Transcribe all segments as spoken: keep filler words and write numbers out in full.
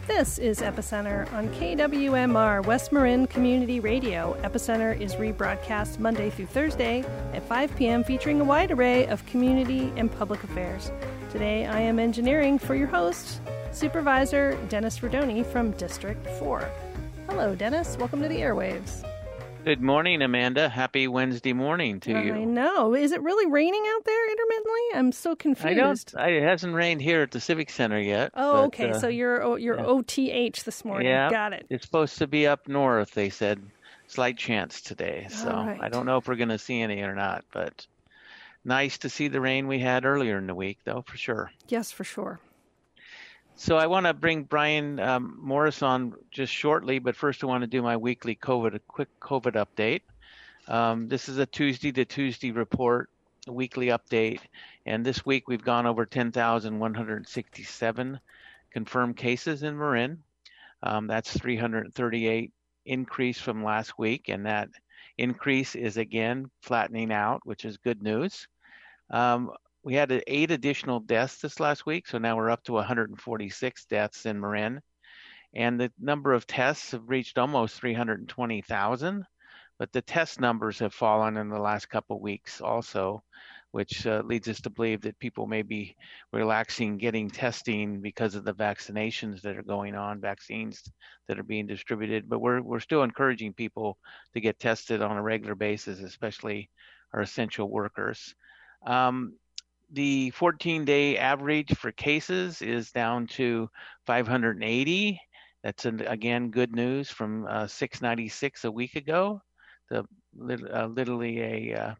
This is Epicenter on K W M R West Marin Community Radio. Epicenter is rebroadcast Monday through Thursday at five p.m. featuring a wide array of community and public affairs. Today I am engineering for your host, Supervisor Dennis Rodoni from District four. Hello, Dennis. Welcome to the airwaves. Good morning, Amanda. Happy Wednesday morning to you. I know. Is it really raining out there intermittently? I'm so confused. I don't. I, it hasn't rained here at the Civic Center yet. Oh, but, okay. Uh, so you're you're yeah. O T H this morning. Yeah, Got it. It's supposed to be up north. They said slight chance today. So All right. I don't know if we're going to see any or not. But nice to see the rain we had earlier in the week, though, for sure. Yes, for sure. So I want to bring Brian um, Morris on just shortly, but first I want to do my weekly COVID, a quick COVID update. Um, this is a Tuesday to Tuesday report, a weekly update, and this week we've gone over ten thousand one hundred sixty-seven confirmed cases in Marin. Um, that's three hundred thirty-eight increase from last week, and that increase is again flattening out, which is good news. Um, we had eight additional deaths this last week, so now we're up to one hundred forty-six deaths in Marin, and the number of tests have reached almost three hundred twenty thousand. But the test numbers have fallen in the last couple of weeks also, which uh, leads us to believe that people may be relaxing getting testing because of the vaccinations that are going on, vaccines that are being distributed. But we're we're still encouraging people to get tested on a regular basis, especially our essential workers. Um, the fourteen-day average for cases is down to five hundred eighty. That's, an, again, good news from uh, six ninety-six a week ago. The, uh, literally a, uh,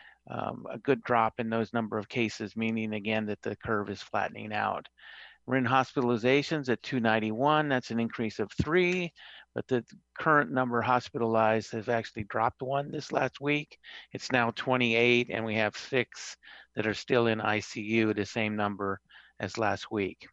um, a good drop in those number of cases, meaning again that the curve is flattening out. We're in hospitalizations at two ninety-one. That's an increase of three, but the current number hospitalized has actually dropped one this last week. It's now twenty-eight, and we have six that are still in I C U, the same number as last week.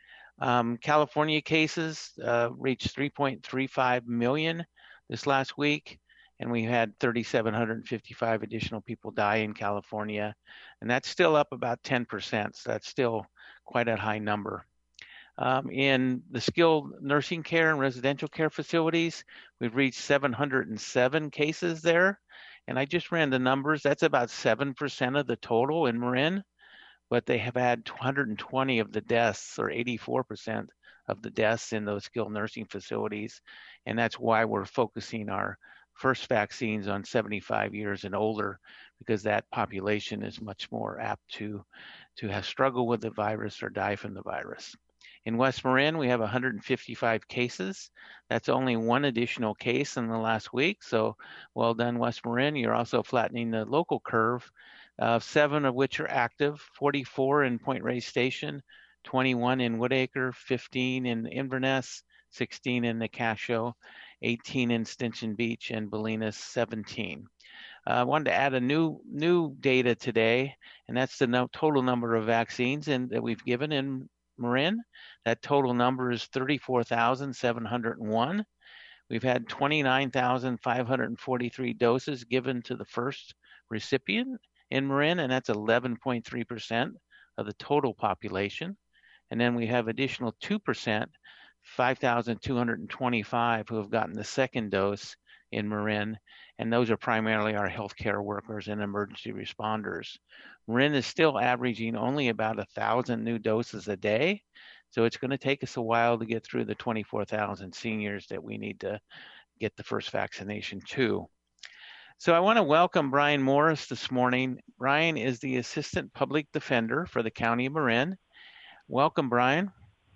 Um, California cases uh, reached three point three five million this last week. And we had three thousand seven hundred fifty-five additional people die in California. And that's still up about ten percent. So that's still quite a high number. Um, in the skilled nursing care and residential care facilities, we've reached seven hundred seven cases there. And I just ran the numbers. That's about seven percent of the total in Marin. But they have had two hundred twenty of the deaths, or eighty-four percent of the deaths in those skilled nursing facilities. And that's why we're focusing our first vaccines on seventy-five years and older, because that population is much more apt to to have struggle with the virus or die from the virus. In West Marin, we have one hundred fifty-five cases. That's only one additional case in the last week. So well done, West Marin. You're also flattening the local curve, uh, seven of which are active, forty-four in Point Reyes Station, twenty-one in Woodacre, fifteen in Inverness, sixteen in Nicasio, eighteen in Stinson Beach, and Bolinas, seventeen. Uh, I wanted to add a new new data today, and that's the no, total number of vaccines in, that we've given in Marin. That total number is thirty-four thousand seven hundred one. We've had twenty-nine thousand five hundred forty-three doses given to the first recipient in Marin, and that's eleven point three percent of the total population. And then we have additional two percent, five thousand two hundred twenty-five who have gotten the second dose in Marin, and those are primarily our healthcare workers and emergency responders. Marin is still averaging only about one thousand new doses a day, so it's going to take us a while to get through the twenty-four thousand seniors that we need to get the first vaccination to. So I want to welcome Brian Morris this morning. Brian is the Assistant Public Defender for the County of Marin. Welcome, Brian.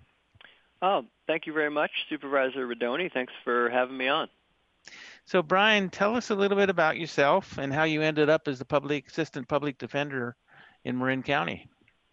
Oh, thank you very much, Supervisor Rodoni. Thanks for having me on. So, Brian, tell us a little bit about yourself and how you ended up as the public assistant public defender in Marin County.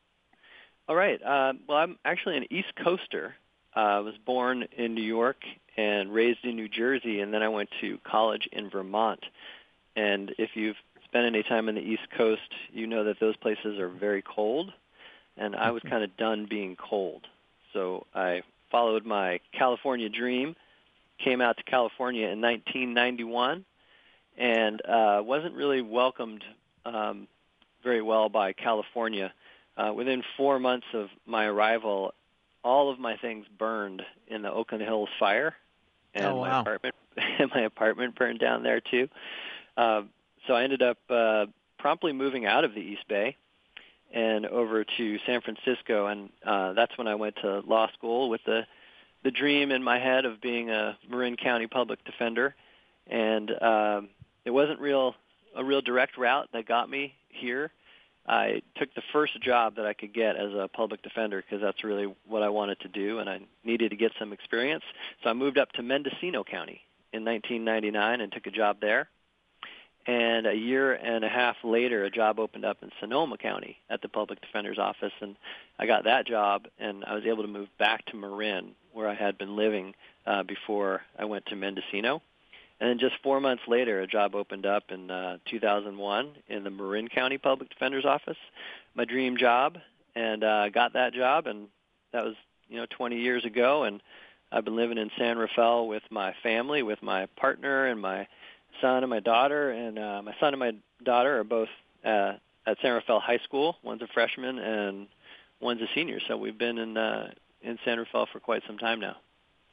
All right. Uh, well, I'm actually an East Coaster. Uh, I was born in New York and raised in New Jersey, and then I went to college in Vermont. And if you've spent any time on the East Coast, you know that those places are very cold, and I was kind of done being cold. So I followed my California dream, came out to California in nineteen ninety-one, and uh, wasn't really welcomed um, very well by California. Uh, within four months of my arrival, all of my things burned in the Oakland Hills fire, and oh, wow. my apartment my apartment burned down there too. Uh, so I ended up uh, promptly moving out of the East Bay and over to San Francisco, and uh, that's when I went to law school with the the dream in my head of being a Marin County public defender. And um, it wasn't real a real direct route that got me here. I took the first job that I could get as a public defender because that's really what I wanted to do, and I needed to get some experience. So I moved up to Mendocino County in nineteen ninety-nine and took a job there. And a year and a half later, a job opened up in Sonoma County at the Public Defender's Office, and I got that job, and I was able to move back to Marin, where I had been living uh, before I went to Mendocino. And then just four months later, a job opened up in uh, two thousand one in the Marin County Public Defender's Office, my dream job, and I uh, got that job, and that was, you know, twenty years ago, and I've been living in San Rafael with my family, with my partner and my son and my daughter, and uh, my son and my daughter are both uh, at San Rafael High School. One's a freshman and one's a senior, so we've been in uh, in San Rafael for quite some time now.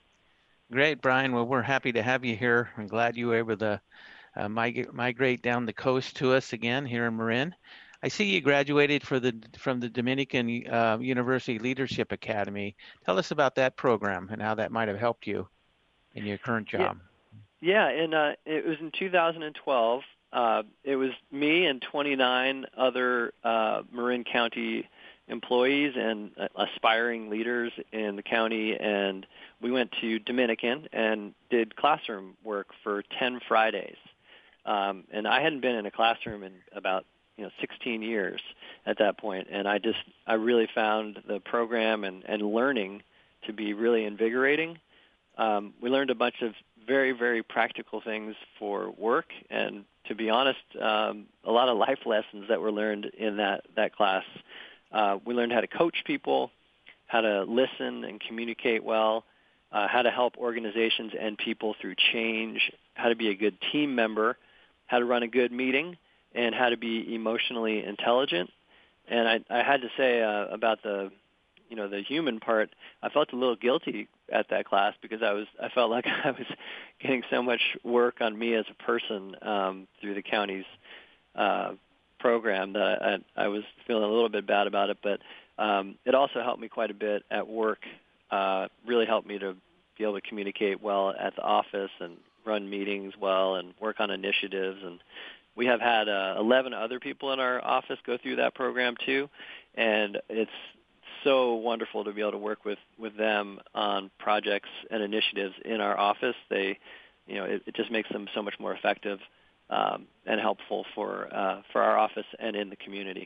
Great, Brian. Well, we're happy to have you here. I'm glad you were able to uh, mig- migrate down the coast to us again here in Marin. I see you graduated for the from the Dominican uh, University Leadership Academy. Tell us about that program and how that might have helped you in your current job. Yeah. Yeah, and uh, it was in two thousand twelve. Uh, it was me and twenty-nine other uh, Marin County employees and uh, aspiring leaders in the county, and we went to Dominican and did classroom work for ten Fridays. Um, and I hadn't been in a classroom in about you know sixteen years at that point, and I just I really found the program and, and learning to be really invigorating. Um, we learned a bunch of very, very practical things for work, and to be honest, um, a lot of life lessons that were learned in that, that class. Uh, we learned how to coach people, how to listen and communicate well, uh, how to help organizations and people through change, how to be a good team member, how to run a good meeting, and how to be emotionally intelligent. And I, I had to say uh, about the you know, the human part, I felt a little guilty at that class because I was, I felt like I was getting so much work on me as a person um, through the county's uh, program that I, I was feeling a little bit bad about it. But um, it also helped me quite a bit at work. Uh, really helped me to be able to communicate well at the office and run meetings well and work on initiatives. And we have had uh, eleven other people in our office go through that program too, and it's so wonderful to be able to work with, with them on projects and initiatives in our office. They, you know, it, it just makes them so much more effective um, and helpful for uh, for our office and in the community.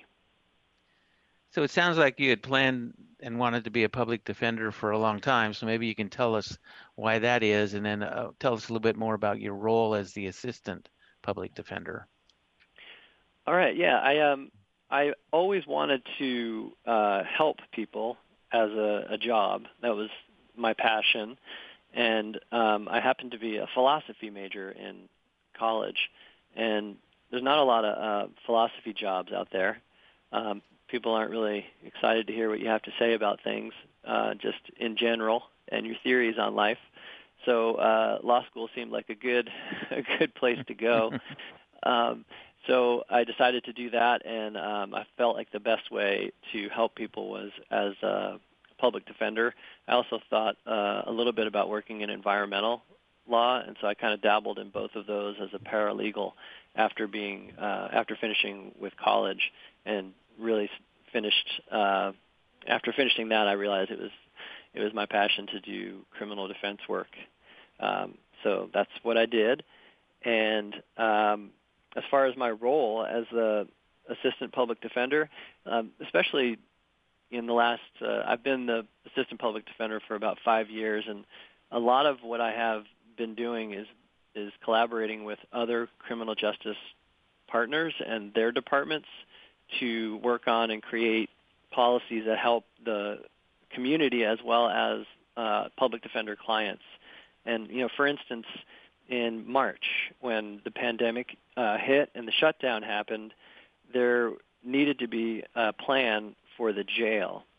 So it sounds like you had planned and wanted to be a public defender for a long time. So maybe you can tell us why that is, and then uh, tell us a little bit more about your role as the assistant public defender. All right. Yeah, I um. I always wanted to uh, help people as a, a job. That was my passion. And um, I happened to be a philosophy major in college. And there's not a lot of uh, philosophy jobs out there. Um, people aren't really excited to hear what you have to say about things, uh, just in general, and your theories on life. So uh, law school seemed like a good, a good place to go. um, So I decided to do that, and um, I felt like the best way to help people was as a public defender. I also thought uh, a little bit about working in environmental law, and so I kind of dabbled in both of those as a paralegal after being uh, after finishing with college, and really finished. Uh, after finishing that, I realized it was it was my passion to do criminal defense work. Um, so that's what I did, and um, as far as my role as the assistant public defender, um, especially in the last, uh, I've been the assistant public defender for about five years, and a lot of what I have been doing is is collaborating with other criminal justice partners and their departments to work on and create policies that help the community as well as uh, public defender clients. And, you know, for instance, in March, when the pandemic uh, hit and the shutdown happened, there needed to be a plan for the jail.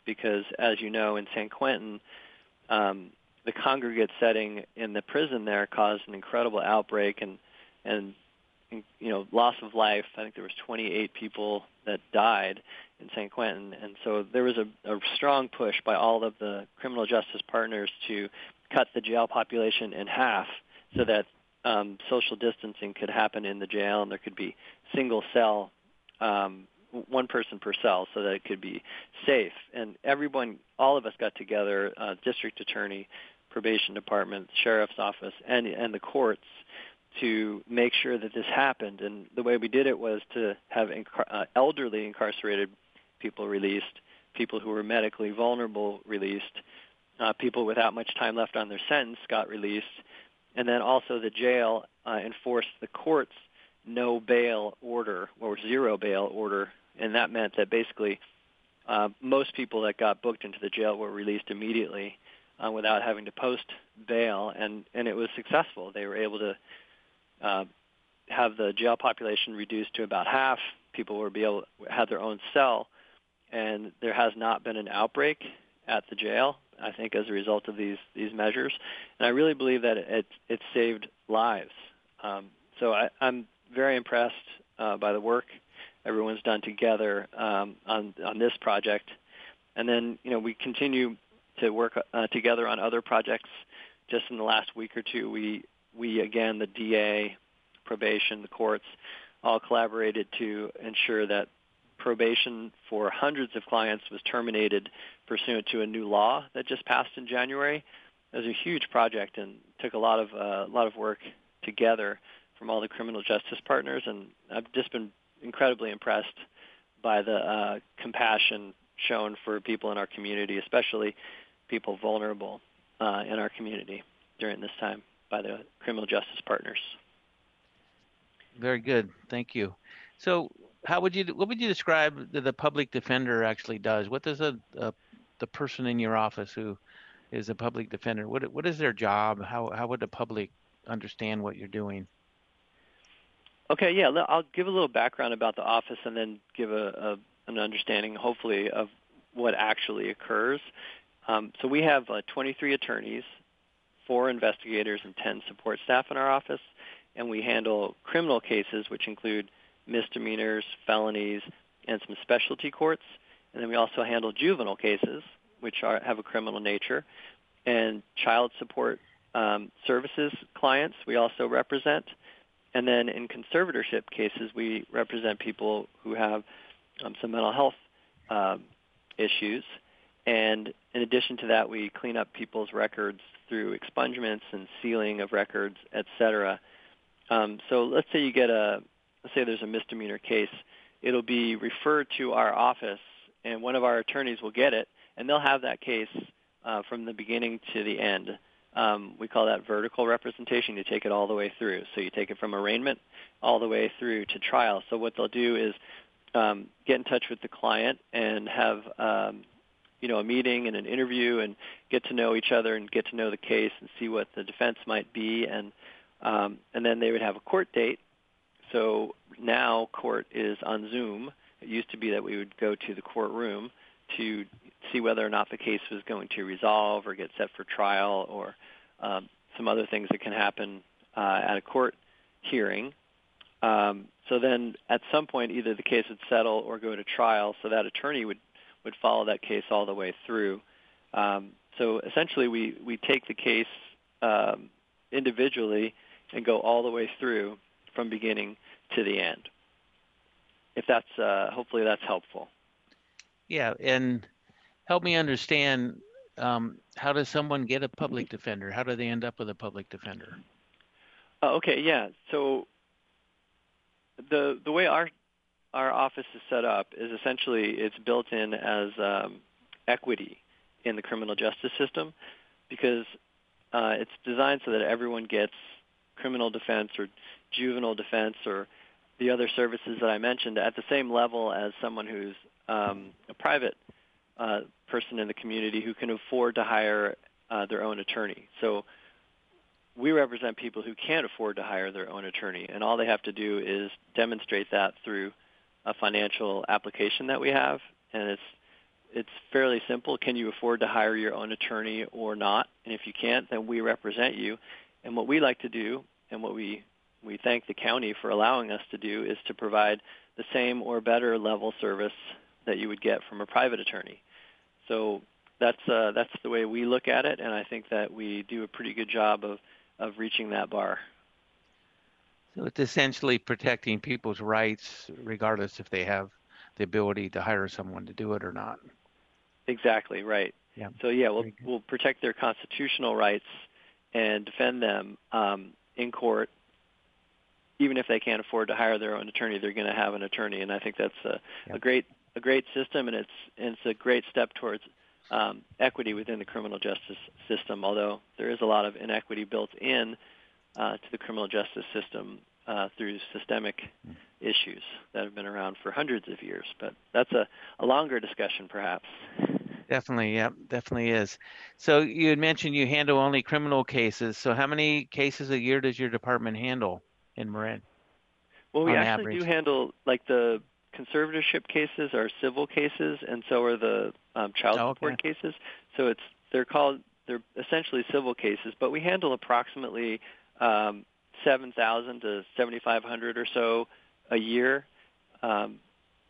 because, as you know, in San Quentin, um, the congregate setting in the prison there caused an incredible outbreak and, and you know, loss of life. I think there was twenty-eight people that died in San Quentin, and so there was a, a strong push by all of the criminal justice partners to cut the jail population in half so that um, social distancing could happen in the jail and there could be single cell, um, one person per cell, so that it could be safe. And everyone, all of us got together, uh, district attorney, probation department, sheriff's office, and and the courts, to make sure that this happened. And the way we did it was to have incar- uh, elderly incarcerated people released, people who were medically vulnerable released, uh, people without much time left on their sentence got released, and then also the jail uh, enforced the court's no bail order or zero bail order, and that meant that basically uh, most people that got booked into the jail were released immediately uh, without having to post bail, and, and it was successful. They were able to Uh, have the jail population reduced to about half. People were be able had their own cell, and there has not been an outbreak at the jail, I think, as a result of these these measures. And I really believe that it it, it saved lives. Um, so I, I'm very impressed uh, by the work everyone's done together um, on on this project. And then, you know, we continue to work uh, together on other projects. Just in the last week or two, we We, again, the D A, probation, the courts, all collaborated to ensure that probation for hundreds of clients was terminated pursuant to a new law that just passed in January. It was a huge project and took a lot of uh, a lot of work together from all the criminal justice partners, and I've just been incredibly impressed by the uh, compassion shown for people in our community, especially people vulnerable uh, in our community during this time, by the criminal justice partners. Very good, thank you. So, how would you what would you describe that the public defender actually does? What does a, a the person in your office who is a public defender? What what is their job? How how would the public understand what you're doing? Okay, yeah, I'll give a little background about the office and then give a, a an understanding, hopefully, of what actually occurs. Um, so we have uh, twenty-three attorneys, four investigators, and ten support staff in our office, and we handle criminal cases, which include misdemeanors, felonies, and some specialty courts. And then we also handle juvenile cases, which are, have a criminal nature, and child support um, services clients we also represent. And then in conservatorship cases, we represent people who have um, some mental health uh, issues. And in addition to that, we clean up people's records through expungements and sealing of records, et cetera. Um, so let's say you get a, let's say there's a misdemeanor case. It'll be referred to our office, and one of our attorneys will get it, and they'll have that case uh, from the beginning to the end. Um, we call that vertical representation. You take it all the way through. So you take it from arraignment all the way through to trial. So what they'll do is um, get in touch with the client and have um, you know, a meeting and an interview and get to know each other and get to know the case and see what the defense might be. And um, and then they would have a court date. So now court is on Zoom. It used to be that we would go to the courtroom to see whether or not the case was going to resolve or get set for trial or um, some other things that can happen uh, at a court hearing. Um, so then at some point either the case would settle or go to trial, so that attorney would would follow that case all the way through. Um, so essentially we, we take the case um, individually and go all the way through from beginning to the end. If that's, uh, hopefully that's helpful. Yeah, and help me understand, um, how does someone get a public defender? How do they end up with a public defender? Uh, okay, yeah. So the the way our our office is set up is essentially it's built in as um, equity in the criminal justice system because uh, it's designed so that everyone gets criminal defense or juvenile defense or the other services that I mentioned at the same level as someone who's um, a private uh, person in the community who can afford to hire uh, their own attorney. So we represent people who can't afford to hire their own attorney, and all they have to do is demonstrate that through a financial application that we have, and it's it's fairly simple. Can you afford to hire your own attorney or not? And if you can't, then we represent you. And what we like to do, and what we, we thank the county for allowing us to do, is to provide the same or better level service that you would get from a private attorney. So that's uh, that's the way we look at it, and I think that we do a pretty good job of, of reaching that bar. So it's essentially protecting people's rights, regardless if they have the ability to hire someone to do it or not. Exactly, right. Yeah. So yeah, we'll we'll protect their constitutional rights and defend them um, in court. Even if they can't afford to hire their own attorney, they're going to have an attorney, and I think that's a, yeah. a great a great system, and it's and it's a great step towards um, equity within the criminal justice system. Although there is a lot of inequity built in uh, to the criminal justice system uh, through systemic mm. issues that have been around for hundreds of years. But that's a, a longer discussion, perhaps. Definitely, yeah, definitely is. So you had mentioned you handle only criminal cases. So how many cases a year does your department handle in Marin? Well, we actually average? do handle, like, the conservatorship cases are civil cases, and so are the um, child oh, support okay. cases. So it's they're called they're essentially civil cases, but we handle approximately um, seven thousand to seventy-five hundred or so a year. Um,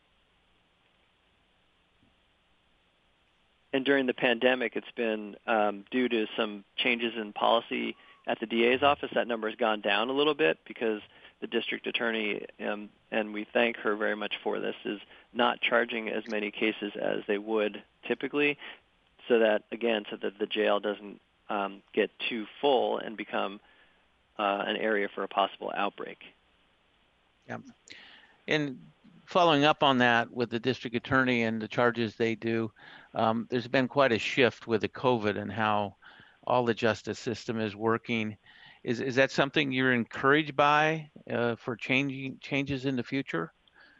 And during the pandemic, it's been um, due to some changes in policy at the D A's office. That number has gone down a little bit because the district attorney, um, and we thank her very much for this, is not charging as many cases as they would typically, so that, again, so that the jail doesn't um, get too full and become uh, an area for a possible outbreak. Yeah. And following up on that with the district attorney and the charges they do, um, there's been quite a shift with the COVID and how all the justice system is working. Is is that something you're encouraged by uh, for changing changes in the future?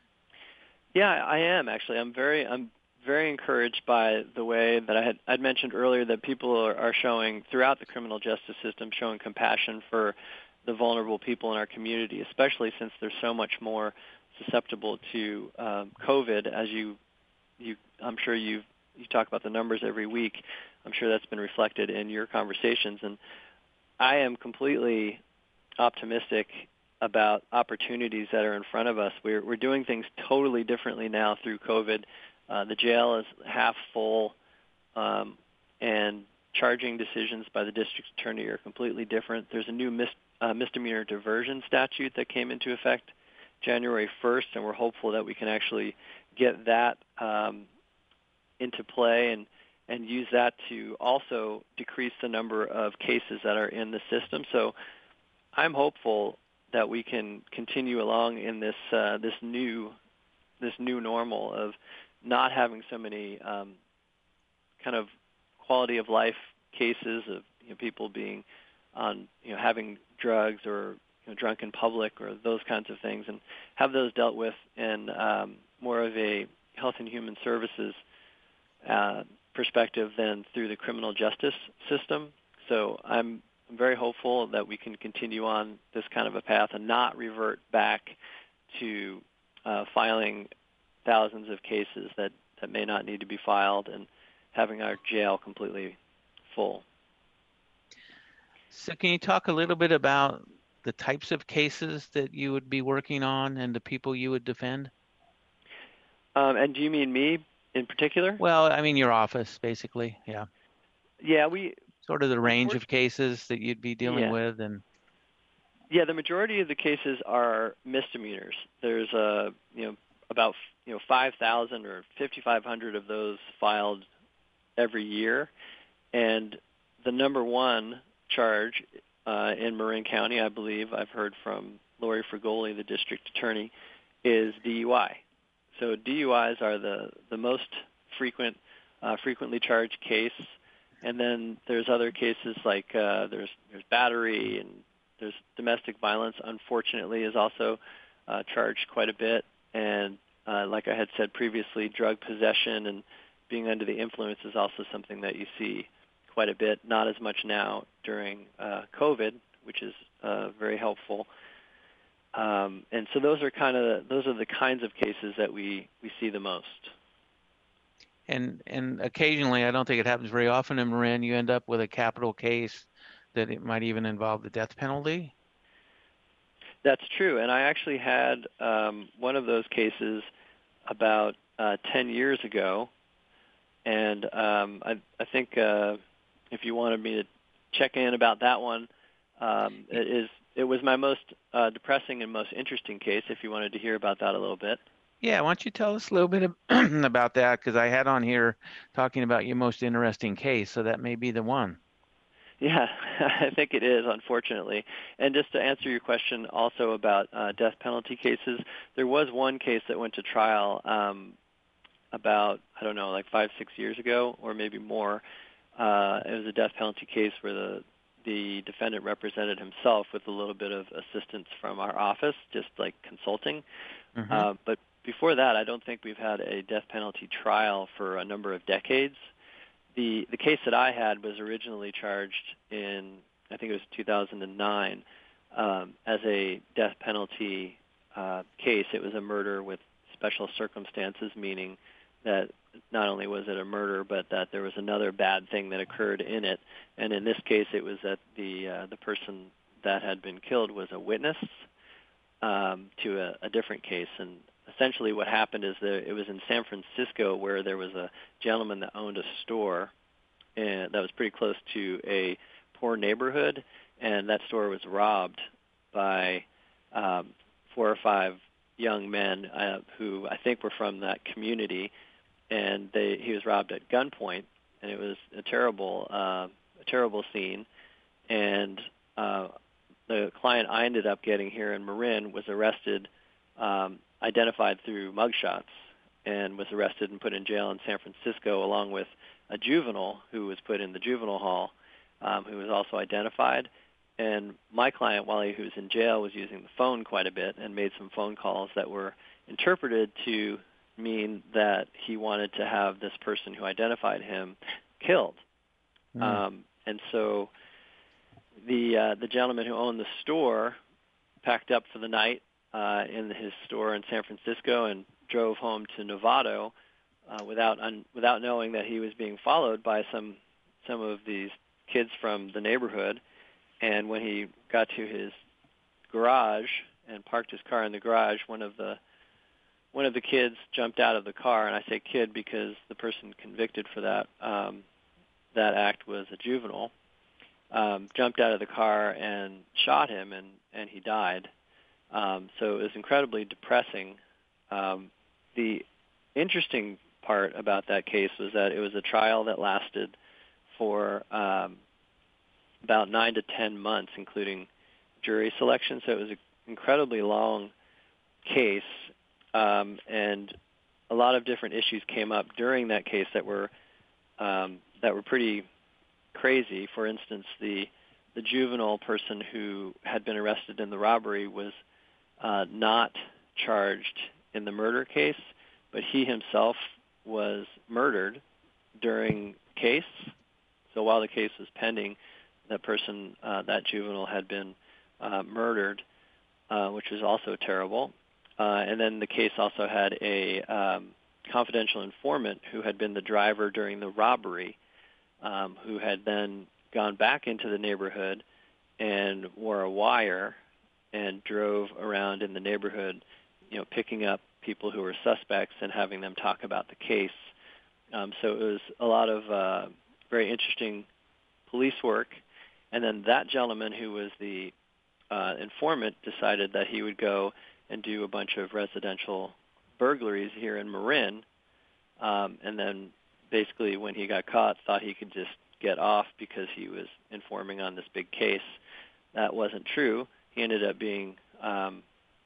Yeah, I am actually. I'm very I'm very encouraged by the way that I had I'd mentioned earlier that people are, are showing throughout the criminal justice system, showing compassion for the vulnerable people in our community, especially since they're so much more susceptible to um, COVID. As you, you, I'm sure you you talk about the numbers every week. I'm sure that's been reflected in your conversations, and I am completely optimistic about opportunities that are in front of us. We're we're doing things totally differently now through COVID. Uh, the jail is half full, um, and charging decisions by the district attorney are completely different. There's a new mis- uh, misdemeanor diversion statute that came into effect January first, and we're hopeful that we can actually get that um, into play and, and use that to also decrease the number of cases that are in the system. So I'm hopeful that we can continue along in this uh, this new this new normal of not having so many um, kind of quality of life cases of you know, people being on you know having drugs or you know, drunk in public or those kinds of things, and have those dealt with in um, more of a health and human services uh, perspective than through the criminal justice system. So I'm I'm very hopeful that we can continue on this kind of a path and not revert back to uh, filing thousands of cases that, that may not need to be filed and having our jail completely full. So can you talk a little bit about the types of cases that you would be working on and the people you would defend? Um, and do you mean me in particular? Well, I mean your office, basically, yeah. Yeah, we... Sort of the range of cases that you'd be dealing yeah. with, and yeah, the majority of the cases are misdemeanors. There's a you know about you know five thousand or fifty-five hundred of those filed every year, and the number one charge uh, in Marin County, I believe, I've heard from Lori Frigoli, the district attorney, is D U I. So D U Is are the the most frequent, uh, frequently charged case. And then there's other cases like uh, there's there's battery and there's domestic violence. Unfortunately, is also uh, charged quite a bit. And uh, like I had said previously, drug possession and being under the influence is also something that you see quite a bit. Not as much now during uh, COVID, which is uh, very helpful. Um, and so those are kind of those are the kinds of cases that we, we see the most. and and occasionally, I don't think it happens very often in Marin, you end up with a capital case that it might even involve the death penalty. That's true, and I actually had um, one of those cases about uh, ten years ago, and um, I, I think uh, if you wanted me to check in about that one, um, it is it was my most uh, depressing and most interesting case. If you wanted to hear about that a little bit. Yeah, why don't you tell us a little bit about that? Because I had on here talking about your most interesting case, so that may be the one. Yeah, I think it is, unfortunately. And just to answer your question also about uh, death penalty cases, there was one case that went to trial um, about, I don't know, like five, six years ago or maybe more. Uh, it was a death penalty case where the, the defendant represented himself with a little bit of assistance from our office, just like consulting. Mm-hmm. Uh, but before that, I don't think we've had a death penalty trial for a number of decades. The the case that I had was originally charged in, I think it was two thousand nine, um, as a death penalty uh, case. It was a murder with special circumstances, meaning that not only was it a murder, but that there was another bad thing that occurred in it. And in this case, it was that the uh, the person that had been killed was a witness um, to a, a different case. And essentially what happened is that it was in San Francisco where there was a gentleman that owned a store and that was pretty close to a poor neighborhood, and that store was robbed by um, four or five young men uh, who I think were from that community, and they, he was robbed at gunpoint, and it was a terrible, uh, a terrible scene. And uh, the client I ended up getting here in Marin was arrested, um, identified through mugshots, and was arrested and put in jail in San Francisco along with a juvenile who was put in the juvenile hall, um, who was also identified. And my client, while he was in jail, was using the phone quite a bit and made some phone calls that were interpreted to mean that he wanted to have this person who identified him killed. Mm. Um, and so the uh, the gentleman who owned the store packed up for the night uh, in his store in San Francisco and drove home to Novato uh, without un- without knowing that he was being followed by some some of these kids from the neighborhood. And when he got to his garage and parked his car in the garage, one of the one of the kids jumped out of the car, and I say kid because the person convicted for that um, that act was a juvenile. Um, jumped out of the car and shot him, and, and he died. Um, so it was incredibly depressing. Um, the interesting part about that case was that it was a trial that lasted for um, about nine to ten months, including jury selection. So it was an incredibly long case, um, and a lot of different issues came up during that case that were um, that were pretty crazy. For instance, the the juvenile person who had been arrested in the robbery was uh, not charged in the murder case, but he himself was murdered during case. So while the case was pending, that person, uh, that juvenile, had been uh, murdered, uh, which was also terrible. Uh, and then the case also had a um, confidential informant who had been the driver during the robbery, um, who had then gone back into the neighborhood and wore a wire and drove around in the neighborhood, you know, picking up people who were suspects and having them talk about the case. Um, so it was a lot of uh, very interesting police work. And then that gentleman who was the uh, informant decided that he would go and do a bunch of residential burglaries here in Marin, um, and then basically when he got caught thought he could just get off because he was informing on this big case. That wasn't true. He ended up being um,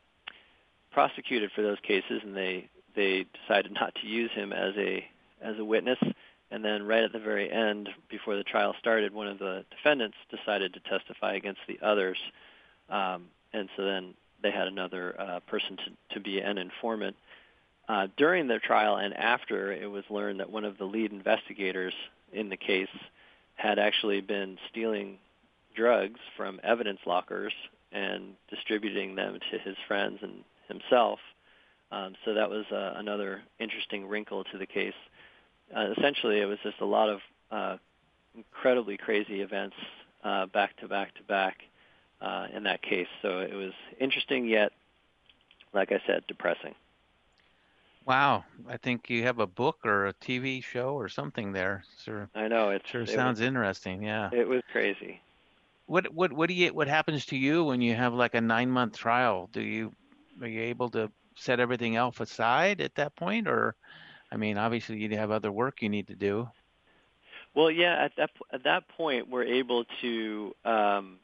prosecuted for those cases, and they, they decided not to use him as a as a witness. And then right at the very end, before the trial started, one of the defendants decided to testify against the others. Um, and so then they had another uh, person to, to be an informant. Uh, during the trial and after, it was learned that one of the lead investigators in the case had actually been stealing drugs from evidence lockers and distributing them to his friends and himself. Um, so that was uh, another interesting wrinkle to the case. uh, essentially it was just a lot of uh, incredibly crazy events uh, back to back to back uh, in that case. So it was interesting, yet, like I said, depressing. Wow, I think you have a book or a T V show or something there. Sure. I know it sure it sounds was, interesting. Yeah. It was crazy. What what what do you what happens to you when you have like a nine month trial? Do you are you able to set everything else aside at that point, or I mean, obviously you have other work you need to do. Well, yeah, at that at that point we're able to um,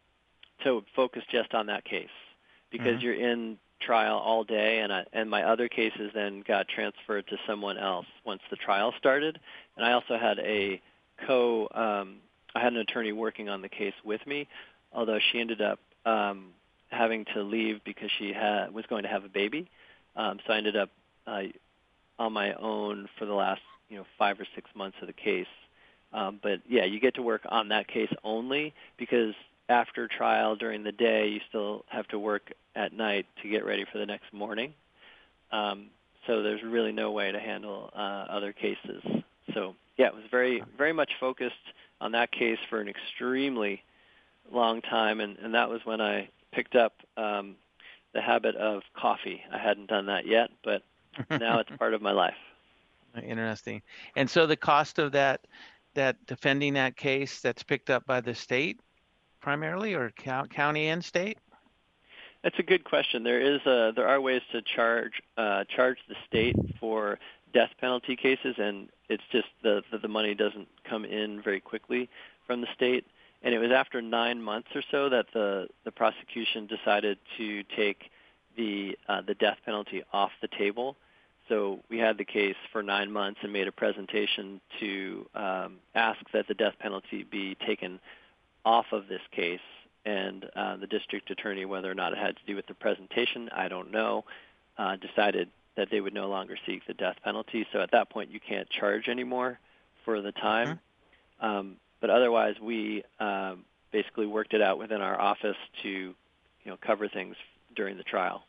to focus just on that case because mm-hmm. you're in trial all day, and I, and my other cases then got transferred to someone else once the trial started. And I also had a co um, I had an attorney working on the case with me, although she ended up um, having to leave because she had was going to have a baby. Um, so I ended up uh, on my own for the last you know five or six months of the case. Um, but yeah, you get to work on that case only because after trial during the day, you still have to work at night to get ready for the next morning. Um, so there's really no way to handle uh, other cases. So yeah, it was very, very much focused on that case for an extremely long time, and, and that was when I picked up um, the habit of coffee. I hadn't done that yet, but now it's part of my life. Interesting. And so the cost of that, that defending that case, that's picked up by the state primarily, or county and state? That's a good question. There is a, there are ways to charge uh, charge the state for death penalty cases, and it's just the, the the money doesn't come in very quickly from the state. And it was after nine months or so that the, the prosecution decided to take the uh, the death penalty off the table. So we had the case for nine months and made a presentation to um, ask that the death penalty be taken off of this case. And uh, the district attorney, whether or not it had to do with the presentation, I don't know, uh, decided that they would no longer seek the death penalty. So at that point, you can't charge anymore for the time. Mm-hmm. Um, but otherwise, we um, basically worked it out within our office to, you know, cover things during the trial.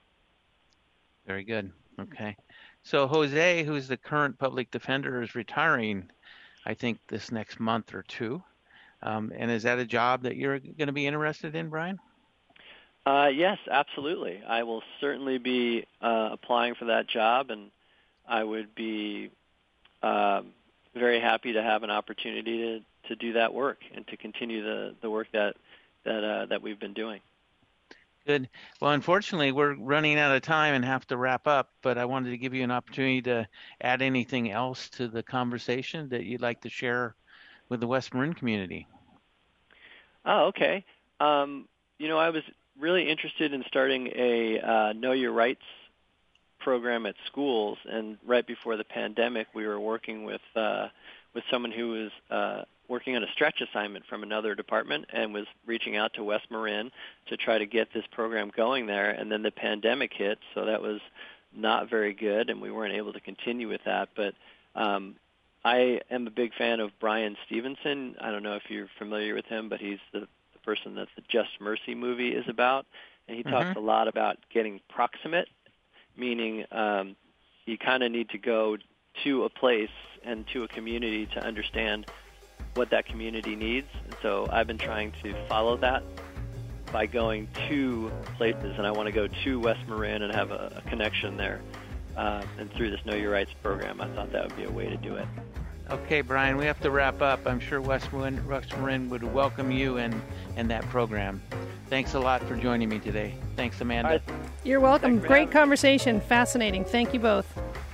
Very good. Okay. So Jose, who's the current public defender, is retiring, I think, this next month or two. Um, and is that a job that you're going to be interested in, Brian? Uh, yes, absolutely. I will certainly be uh, applying for that job, and I would be um, very happy to have an opportunity to, to do that work and to continue the, the work that that uh, that we've been doing. Good. Well, unfortunately, we're running out of time and have to wrap up, but I wanted to give you an opportunity to add anything else to the conversation that you'd like to share with the West Marin community. Oh, okay. Um, you know, I was really interested in starting a uh, Know Your Rights program at schools, and right before the pandemic, we were working with uh, with someone who was uh, working on a stretch assignment from another department and was reaching out to West Marin to try to get this program going there, and then the pandemic hit, so that was not very good, and we weren't able to continue with that, but um, I am a big fan of Brian Stevenson. I don't know if you're familiar with him, but he's the, the person that the Just Mercy movie is about. And he mm-hmm. talks a lot about getting proximate, meaning um, you kind of need to go to a place and to a community to understand what that community needs. And so I've been trying to follow that by going to places, and I want to go to West Marin and have a, a connection there. Uh, and through this Know Your Rights program, I thought that would be a way to do it. Okay, Brian, we have to wrap up. I'm sure West Marin, West Marin would welcome you and, and that program. Thanks a lot for joining me today. Thanks, Amanda. Right. You're welcome. Great conversation. Fascinating. Thank you both.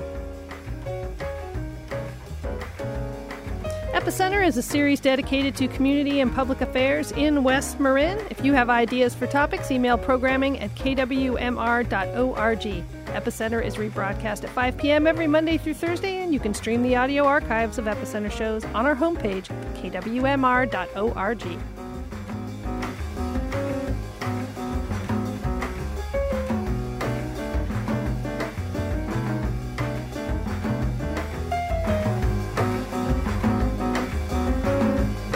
Epicenter is a series dedicated to community and public affairs in West Marin. If you have ideas for topics, email programming at k w m r dot org. Epicenter is rebroadcast at five p.m. every Monday through Thursday, and you can stream the audio archives of Epicenter shows on our homepage, k w m r dot org.